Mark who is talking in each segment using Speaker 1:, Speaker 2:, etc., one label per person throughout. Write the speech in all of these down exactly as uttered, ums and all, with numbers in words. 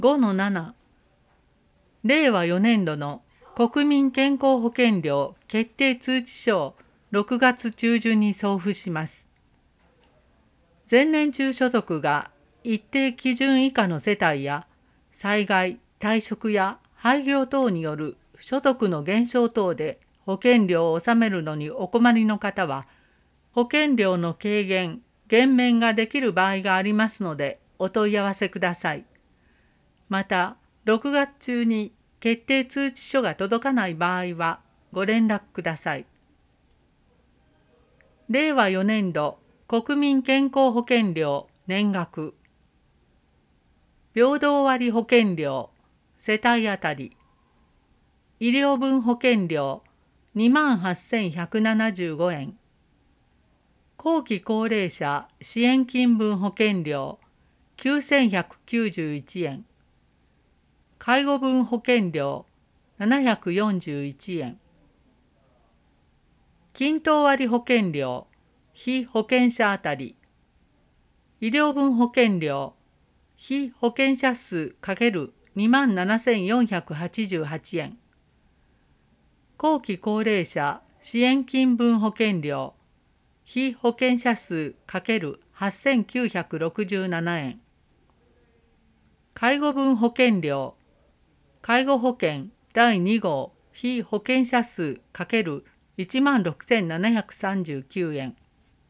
Speaker 1: ごのなな、れいわよねんどの国民健康保険料決定通知書をろくがつ中旬に送付します。前年中所得が一定基準以下の世帯や、災害、退職や廃業等による所得の減少等で保険料を納めるのにお困りの方は、保険料の軽減、減免ができる場合がありますので、お問い合わせください。また、ろくがつ中に決定通知書が届かない場合は、ご連絡ください。れいわよねんど国民健康保険料年額平等割保険料世帯当たり医療分保険料にまんはっせんひゃくななじゅうごえん後期高齢者支援金分保険料きゅうせんひゃくきゅうじゅういちえん介護分保険料ななひゃくよんじゅういちえん均等割保険料被保険者当たり医療分保険料被保険者数 ×にまんななせんよんひゃくはちじゅうはちえん後期高齢者支援金分保険料被保険者数 ×はっせんきゅうひゃくろくじゅうななえん介護分保険料介護保険だいに号被保険者数 ×いちまんろくせんななひゃくさんじゅうきゅうえん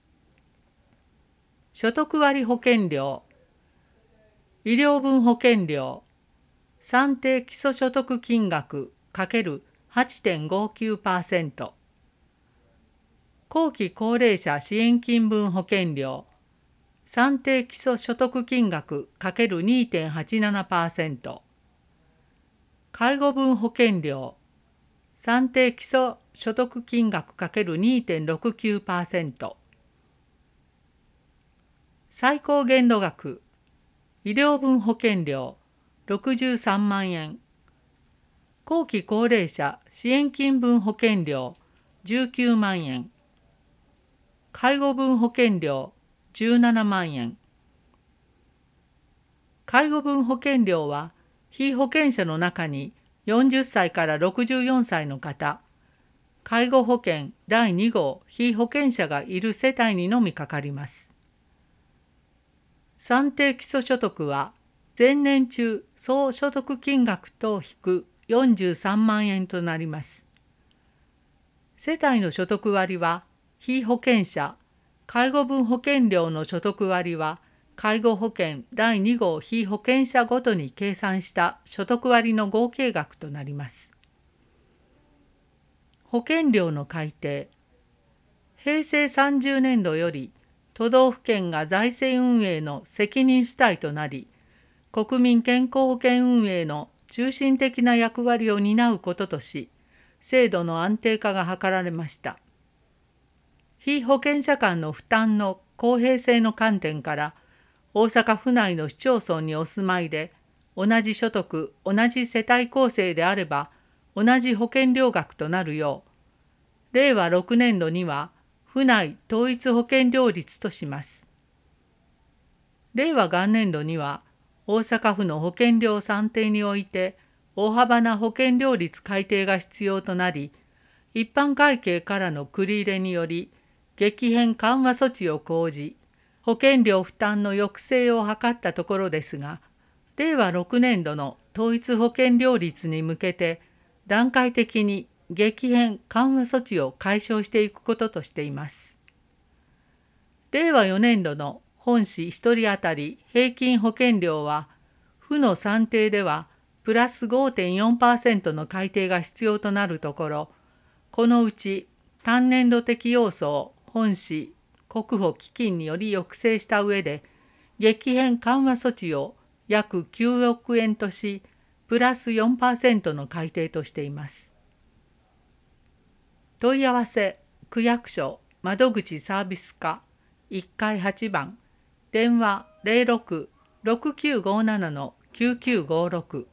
Speaker 1: 所得割保険料医療分保険料算定基礎所得金額 ×はちてんごきゅうパーセント 後期高齢者支援金分保険料算定基礎所得金額 ×にてんはちななパーセント 介護分保険料算定基礎所得金額 ×にてんろくきゅうパーセント 最高限度額医療分保険料ろくじゅうさんまんえん後期高齢者支援金分保険料じゅうきゅうまんえん介護分保険料じゅうななまんえん介護分保険料は被保険者の中によんじゅっさいからろくじゅうよんさいの方介護保険だいに号被保険者がいる世帯にのみかかります。算定基礎所得は前年中総所得金額等引くよんじゅうさんまんえんとなります。世帯の所得割は被保険者介護分保険料の所得割は介護保険だいに号被保険者ごとに計算した所得割の合計額となります。保険料の改定へいせいさんじゅうねんどより都道府県が財政運営の責任主体となり、国民健康保険運営の中心的な役割を担うこととし、制度の安定化が図られました。被保険者間の負担の公平性の観点から、大阪府内の市町村にお住まいで、同じ所得、同じ世帯構成であれば、同じ保険料額となるよう、れいわろくねんどには、府内統一保険料率とします。れいわ元年度には、大阪府の保険料算定において、大幅な保険料率改定が必要となり、一般会計からの繰り入れにより、激変緩和措置を講じ、保険料負担の抑制を図ったところですが、れいわろくねんどの統一保険料率に向けて、段階的に激変緩和措置を解消していくこととしています。れいわよねんどの本市ひとり当たり平均保険料は、府の算定ではプラス ごてんよんパーセント の改定が必要となるところ、このうち単年度的要素を本市国保基金により抑制した上で、激変緩和措置を約きゅうおくえんとし、プラス よんパーセント の改定としています。問い合わせ区役所窓口サービス課いっかいはちばん電話 ゼロろく ろくきゅうごなな きゅうきゅうごろく